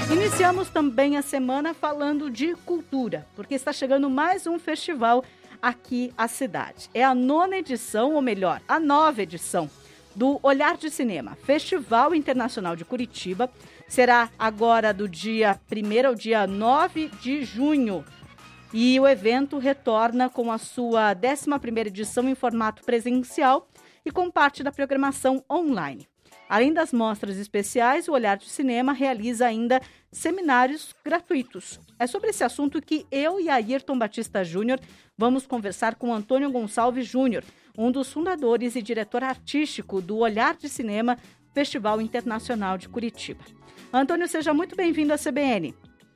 Iniciamos também a semana falando de cultura, porque está chegando mais um festival aqui à cidade. É a 9ª edição, ou melhor, a 9ª edição do Olhar de Cinema, Festival Internacional de Curitiba. Será agora do dia 1º ao dia 9 de junho. E o evento retorna com a sua 11ª edição em formato presencial e com parte da programação online. Além das mostras especiais, o Olhar de Cinema realiza ainda seminários gratuitos. É sobre esse assunto que eu e Ayrton Batista Júnior vamos conversar com Antônio Gonçalves Júnior, um dos fundadores e diretor artístico do Olhar de Cinema, Festival Internacional de Curitiba. Antônio, seja muito bem-vindo à CBN.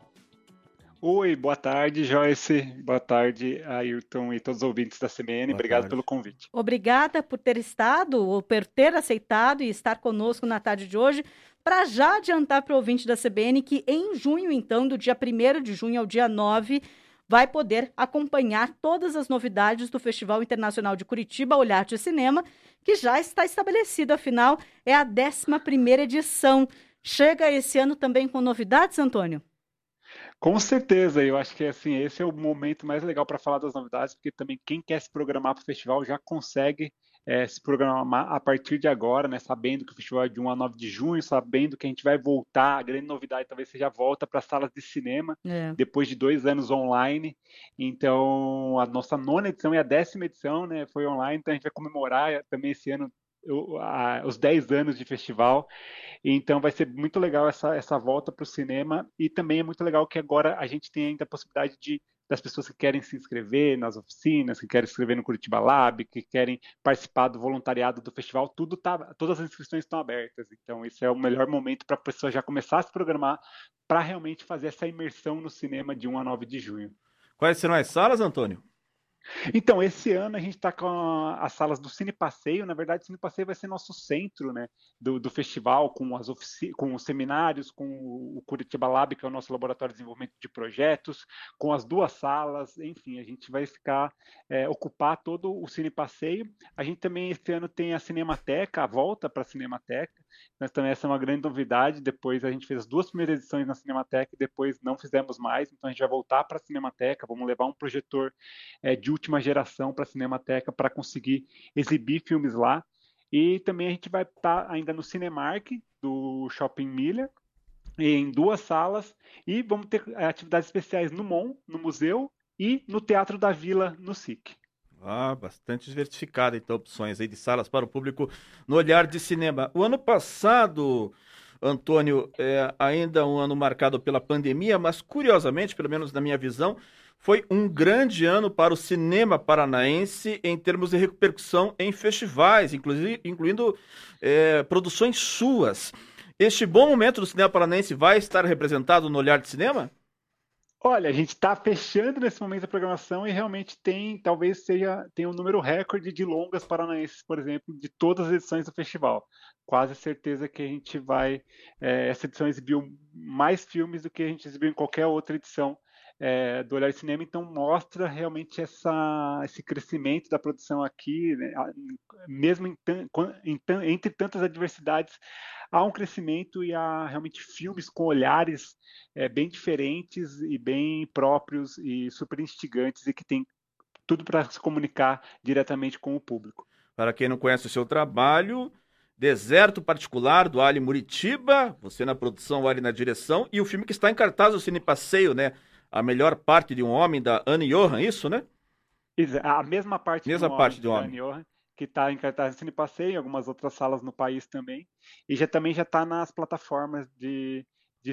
Oi, boa tarde, Joyce. Boa tarde, Ayrton e todos os ouvintes da CBN. Obrigado pelo convite. Obrigada por ter estado, ou por ter aceitado e estar conosco na tarde de hoje, para já adiantar para o ouvinte da CBN que em junho, então, do dia 1º de junho ao dia 9, vai poder acompanhar todas as novidades do Festival Internacional de Curitiba, Olhar de Cinema, que já está estabelecido, afinal, é a 11ª edição. Chega esse ano também com novidades, Antônio? Com certeza, eu acho que assim, esse é o momento mais legal para falar das novidades, porque também quem quer se programar para o festival já consegue se programar a partir de agora, né? Sabendo que o festival é de 1 a 9 de junho, sabendo que a gente vai voltar, a grande novidade talvez seja a volta para as salas de cinema, depois de 2 anos online. Então, a nossa 9ª edição é a 10ª edição, né? Foi online, então a gente vai comemorar também esse ano os 10 anos de festival. Então vai ser muito legal essa volta para o cinema, e também é muito legal que agora a gente tem ainda a possibilidade das pessoas que querem se inscrever nas oficinas, que querem se inscrever no Curitiba Lab, que querem participar do voluntariado do festival, todas as inscrições estão abertas. Então esse é o melhor momento para a pessoa já começar a se programar para realmente fazer essa imersão no cinema de 1 a 9 de junho. Quais serão as salas, Antônio? Então, esse ano a gente está com as salas do Cine Passeio. Na verdade, o Cine Passeio vai ser nosso centro, né, do festival, com os seminários, com o Curitiba Lab, que é o nosso laboratório de desenvolvimento de projetos, com as 2 salas. Enfim, a gente vai ocupar todo o Cine Passeio. A gente também, esse ano, tem a Cinemateca, a volta para a Cinemateca. Mas também essa é uma grande novidade. Depois a gente fez as 2 primeiras edições na Cinemateca e depois não fizemos mais. Então a gente vai voltar para a Cinemateca, vamos levar um projetor de última geração para a Cinemateca para conseguir exibir filmes lá. E também a gente vai estar ainda no Cinemark do Shopping Miller, em 2 salas, e vamos ter atividades especiais no MON, no museu, e no Teatro da Vila, no SIC. Bastante diversificada, então, opções aí de salas para o público no Olhar de Cinema. O ano passado, Antônio, ainda um ano marcado pela pandemia, mas curiosamente, pelo menos na minha visão, foi um grande ano para o cinema paranaense em termos de repercussão em festivais, incluindo produções suas. Este bom momento do cinema paranaense vai estar representado no Olhar de Cinema? Olha, a gente está fechando nesse momento a programação e realmente talvez tenha um número recorde de longas paranaenses, por exemplo, de todas as edições do festival. Quase certeza que a gente essa edição exibiu mais filmes do que a gente exibiu em qualquer outra edição do Olhar de Cinema. Então mostra realmente esse crescimento da produção aqui, né? Mesmo entre tantas adversidades, há um crescimento e há realmente filmes com olhares bem diferentes e bem próprios e super instigantes, e que tem tudo para se comunicar diretamente com o público. Para quem não conhece o seu trabalho, Deserto Particular, do Ali Muritiba, você na produção, o Ali na direção, e o filme que está em cartaz, o Cine Passeio, né? A Melhor Parte de um Homem, da Anne Johan, isso, né? A mesma parte de um Homem. Da Anne Johan, que está em cartaz no Cine Passeio, em algumas outras salas no país também, e também já está nas plataformas de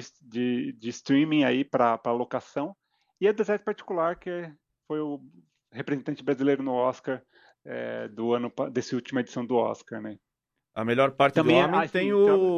streaming aí para locação. E a Deserto Particular, que foi o representante brasileiro no Oscar dessa última edição do Oscar, né? A Melhor Parte também do Homem tem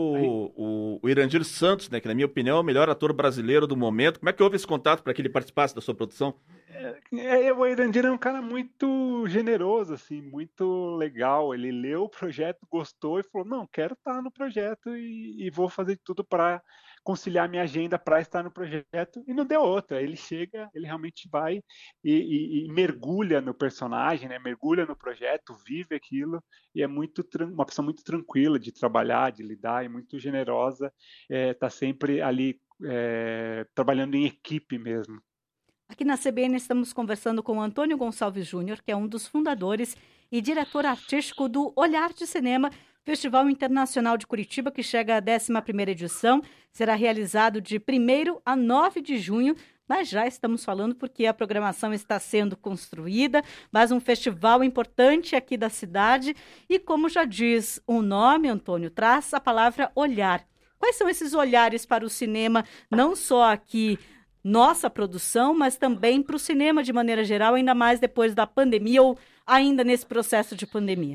o Irandir Santos, né, que na minha opinião é o melhor ator brasileiro do momento. Como é que houve esse contato para que ele participasse da sua produção? O Irandir é um cara muito generoso, assim, muito legal. Ele leu o projeto, gostou e falou: não, quero estar no projeto e vou fazer tudo para conciliar minha agenda para estar no projeto. E não deu outra. Ele chega, ele realmente vai e mergulha no personagem, né? Mergulha no projeto, vive aquilo, e é uma pessoa muito tranquila de trabalhar, de lidar, e muito generosa. Está sempre ali trabalhando em equipe mesmo. Aqui na CBN estamos conversando com o Antônio Gonçalves Júnior, que é um dos fundadores e diretor artístico do Olhar de Cinema, Festival Internacional de Curitiba, que chega à 11ª edição. Será realizado de 1º a 9 de junho, mas já estamos falando porque a programação está sendo construída, mas um festival importante aqui da cidade. E como já diz o nome, Antônio, traz a palavra olhar. Quais são esses olhares para o cinema, não só aqui nossa produção, mas também para o cinema de maneira geral, ainda mais depois da pandemia ou ainda nesse processo de pandemia?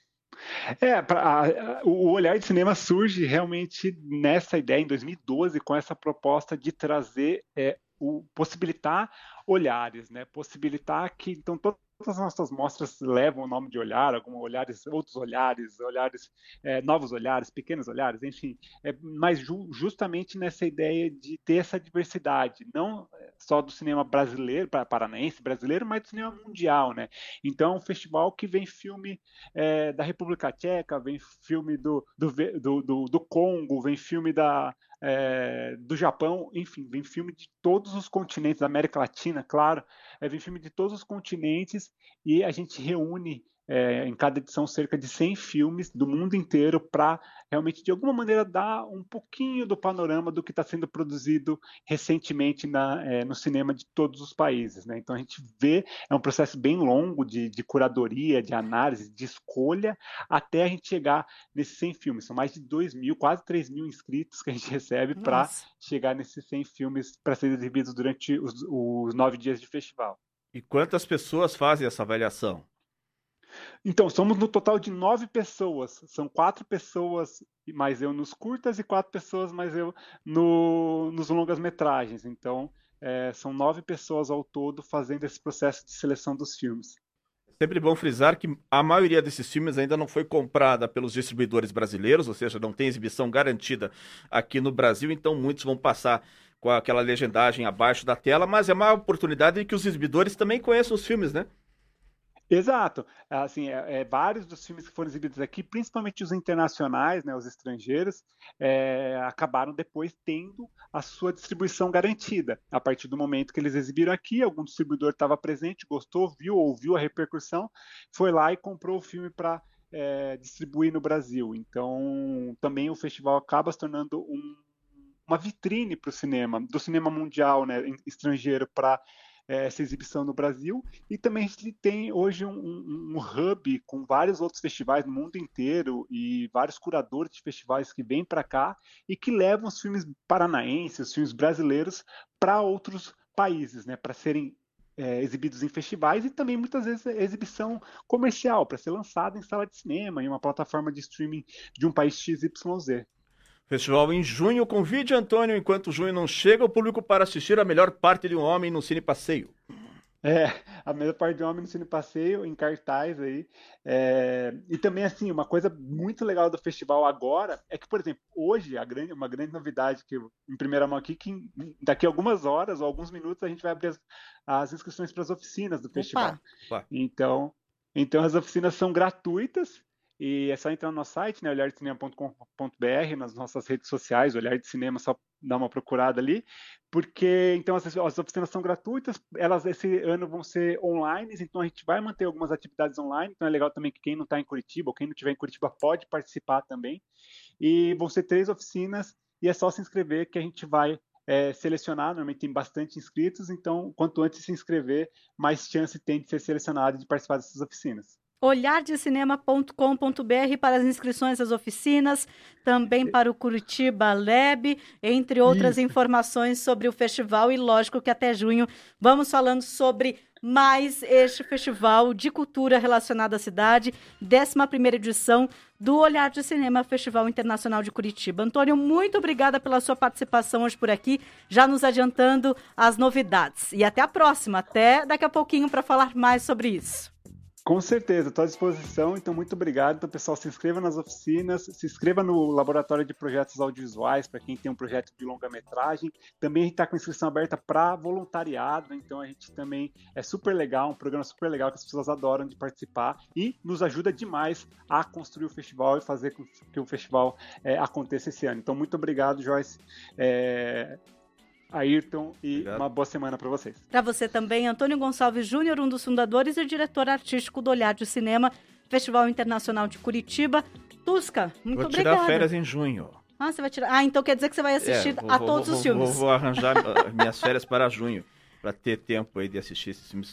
O Olhar de Cinema surge realmente nessa ideia, em 2012, com essa proposta de trazer, possibilitar olhares, né? Possibilitar que, então, todas as nossas mostras levam o nome de olhar, outros olhares, novos olhares, pequenos olhares, enfim, mas justamente nessa ideia de ter essa diversidade, não só do cinema brasileiro, paranaense, brasileiro, mas do cinema mundial, né? Então, é um festival que vem filme da República Tcheca, vem filme do Congo, vem filme do Japão, enfim, vem filme de todos os continentes, da América Latina, claro, vem filme de todos os continentes e a gente reúne em cada edição cerca de 100 filmes do mundo inteiro para realmente, de alguma maneira, dar um pouquinho do panorama do que está sendo produzido recentemente no cinema de todos os países, né? Então a gente vê, é um processo bem longo de curadoria, de análise, de escolha, até a gente chegar nesses 100 filmes. São mais de 2.000, quase 3.000 inscritos que a gente recebe para chegar nesses 100 filmes para serem exibidos durante os 9 dias de festival. E quantas pessoas fazem essa avaliação? Então, somos no total de 9 pessoas. São 4 pessoas mais eu nos curtas e 4 pessoas mais eu nos longas-metragens. Então, são 9 pessoas ao todo fazendo esse processo de seleção dos filmes. Sempre bom frisar que a maioria desses filmes ainda não foi comprada pelos distribuidores brasileiros, ou seja, não tem exibição garantida aqui no Brasil, então muitos vão passar com aquela legendagem abaixo da tela, mas é uma oportunidade de que os exibidores também conheçam os filmes, né? Exato. Assim, vários dos filmes que foram exibidos aqui, principalmente os internacionais, né, os estrangeiros, acabaram depois tendo a sua distribuição garantida. A partir do momento que eles exibiram aqui, algum distribuidor estava presente, gostou, ouviu a repercussão, foi lá e comprou o filme para distribuir no Brasil. Então, também o festival acaba se tornando uma vitrine para o cinema, do cinema mundial, né, estrangeiro, para essa exibição no Brasil. E também a gente tem hoje um hub com vários outros festivais no mundo inteiro e vários curadores de festivais que vêm para cá e que levam os filmes paranaenses, os filmes brasileiros para outros países, né, para serem exibidos em festivais e também muitas vezes exibição comercial, para ser lançado em sala de cinema, em uma plataforma de streaming de um país XYZ. Festival em junho. Convide, Antônio, enquanto junho não chega, o público para assistir A Melhor Parte de um Homem no Cine Passeio. A Melhor Parte de um Homem no Cine Passeio, em cartaz aí. E também, assim, uma coisa muito legal do festival agora é que, por exemplo, hoje, uma grande novidade que em primeira mão aqui, que daqui a algumas horas ou alguns minutos a gente vai abrir as inscrições para as oficinas do festival. Opa. Então as oficinas são gratuitas. E é só entrar no nosso site, né, olhardecinema.com.br, nas nossas redes sociais, Olhar de Cinema, só dá uma procurada ali, porque então as oficinas são gratuitas, elas esse ano vão ser online, então a gente vai manter algumas atividades online, então é legal também que quem não está em Curitiba, ou quem não estiver em Curitiba pode participar também, e vão ser 3 oficinas, e é só se inscrever que a gente vai selecionar, normalmente tem bastante inscritos, então quanto antes se inscrever, mais chance tem de ser selecionado e de participar dessas oficinas. olhardecinema.com.br para as inscrições às oficinas, também para o Curitiba Lab, entre outras informações sobre o festival. E lógico que até junho vamos falando sobre mais este festival de cultura relacionada à cidade, 11ª edição do Olhar de Cinema, Festival Internacional de Curitiba. Antônio, muito obrigada pela sua participação hoje por aqui, já nos adiantando as novidades. E até a próxima, até daqui a pouquinho para falar mais sobre isso. Com certeza, estou à disposição, então muito obrigado. Então, pessoal, se inscreva nas oficinas, se inscreva no Laboratório de Projetos Audiovisuais, para quem tem um projeto de longa-metragem. Também a gente está com inscrição aberta para voluntariado, então a gente também é super legal, um programa super legal que as pessoas adoram de participar e nos ajuda demais a construir o festival e fazer com que o festival aconteça esse ano. Então, muito obrigado, Joyce. Ayrton, e obrigado. Uma boa semana para vocês. Para você também, Antônio Gonçalves Júnior, um dos fundadores e diretor artístico do Olhar de Cinema, Festival Internacional de Curitiba. Tusca, muito obrigada. Vou tirar férias em junho. Ah, você vai tirar. Ah, então quer dizer que você vai assistir a todos os filmes. Vou arranjar minhas férias para junho, para ter tempo aí de assistir esses filmes